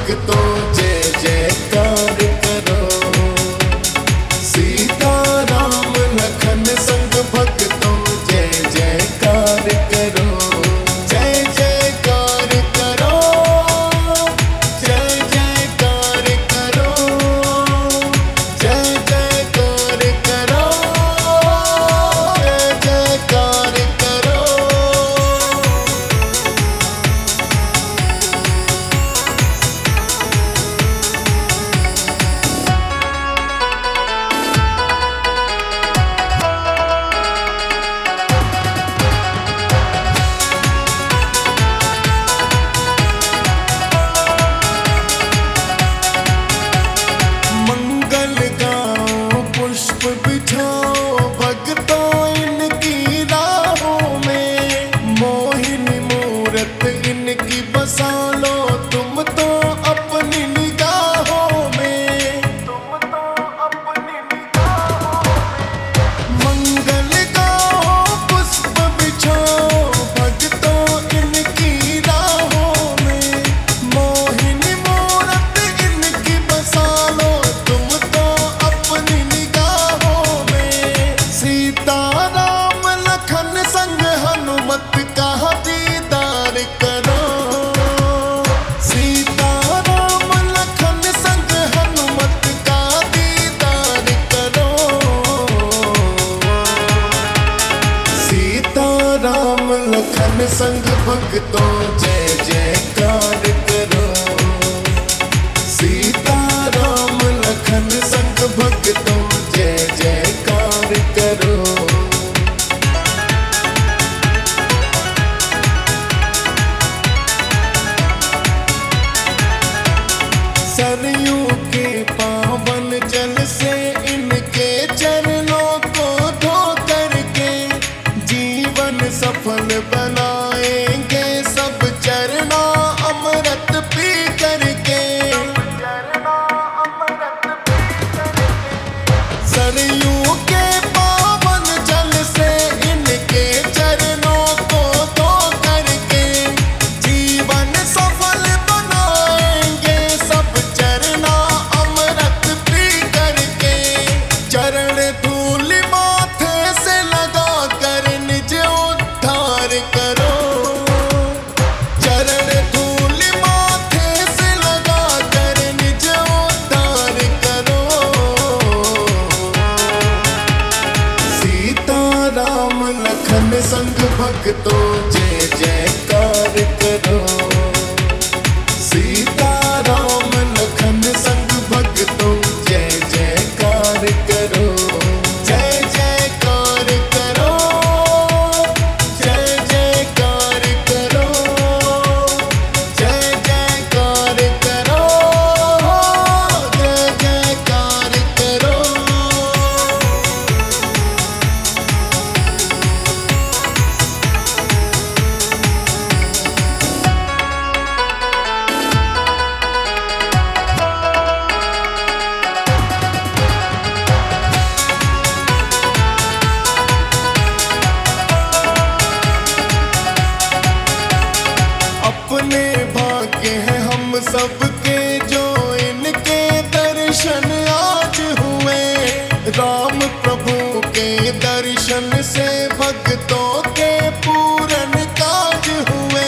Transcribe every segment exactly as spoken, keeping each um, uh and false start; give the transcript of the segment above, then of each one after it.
भक्तों जय जयकार करो। सीता राम लखन संग भक्तों जय जयकार करो। जय जयकार करो, जय जयकार करो, जय जयकार करो, जय जयकार करो। मंगल गाओ पुष्प बिछाओ भक्तों इनकी राहों में। मोहिनी मूरत इनकी बसा लो तुम तो अपनी निगाहों में। तुम तो अपनी निगाहों में। मंगल गाओ पुष्प बिछाओ भक्तों इनकी राहों में। मोहिनी मूरत इनकी बसा लो तुम तो अपनी निगाहों में। सीता राम लखन संग हनुमत का दीदार करो। सीता राम लखन संग हनुमत का दीदार करो। सीता राम लखन संग भक्तों जय जयकार करो। सीता राम लखन संग भक्तों जय जयकार करो। सरयू के पावन जल से इनके चरणों को धो करके जीवन सफल बनाएंगे सब चरना अमृत पी करके। सरयू के पावन जल से इनके चरणों को धो करके जीवन सफल बनाएंगे सब चरना अमृत पी करके। चरण धूल माथे से लगा कर निज उद्धार करो। चरण धूल माथे से लगा कर निज उद्धार करो। सीता राम लखन संग भक्तों जय जयकार करो। सीता राम लखन संग भक्तों जय जयकार करो। जय जयकार करो, जय जयकार करो, जय जयकार करो, जय जयकार करो। अपने भाग्य हैं हम सबके जो इनके दर्शन आज हुए। राम प्रभु के दर्शन से भक्तों के पूरन काज हुए।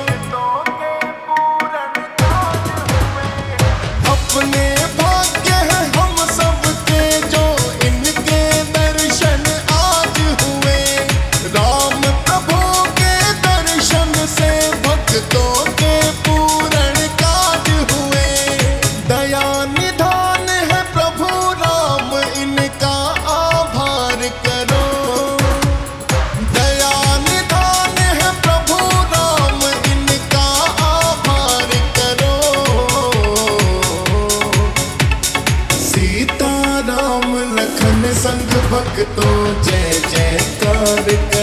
अपने भाग्य हैं हम सबके जो इनके दर्शन आज हुए। राम प्रभु के दर्शन से भक्तों के पूर्ण काज हुए। दया निधान है प्रभु राम इनका आभार करो। दया निधान है प्रभु राम इनका आभार करो। सीता राम लखन संग भक्तों जय जयकार करो।